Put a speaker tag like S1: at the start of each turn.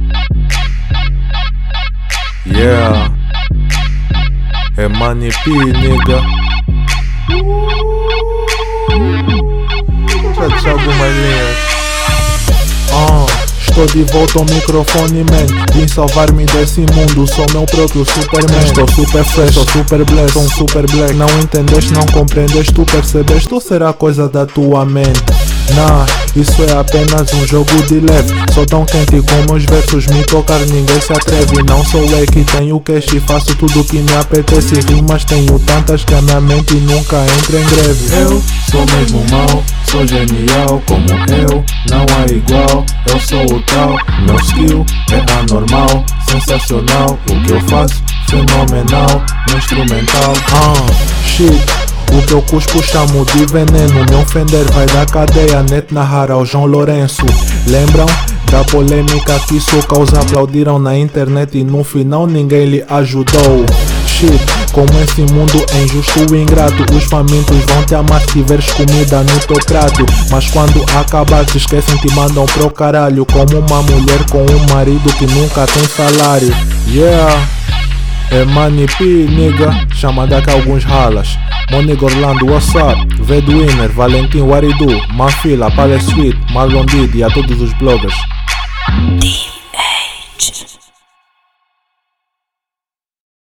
S1: Yeah, é Money P, nigga. Já disse algumas linhas. Estou de volta ao microfone, man. Vim salvar-me desse mundo, sou meu próprio Superman. Estou super fresh, sou super blessed, sou um super black. Não entendeste, não compreendeste, tu percebeste ou será coisa da tua mente? Nah, isso é apenas um jogo de leve. Sou tão quente como os versos, me tocar ninguém se atreve. Não sou eu que tenho cash e faço tudo o que me apetece. Rimas tenho tantas que a minha mente nunca entra em greve. Eu sou mesmo mau, sou genial como eu, não há igual. Eu sou o tal, meu skill é anormal, sensacional. O que eu faço, fenomenal, no instrumental. Shit, o que eu cuspo chamo de veneno. Me ofender vai da cadeia, net narrar ao João Lourenço. Lembram da polêmica que isso causa? Aplaudiram na internet e no final ninguém lhe ajudou. Shit, como esse mundo é injusto e ingrato. Os famintos vão te amar se tiveres comida no teu prato. Mas quando acabar te esquecem, te mandam pro caralho. Como uma mulher com um marido que nunca tem salário. Yeah, é Money P, nigga. Chama daqui alguns ralas. Monigo Orlando, what's up? Vedwinner, Valentim Waridu, Mafila, Palace Suite, Marlon Didi e a todos os bloggers.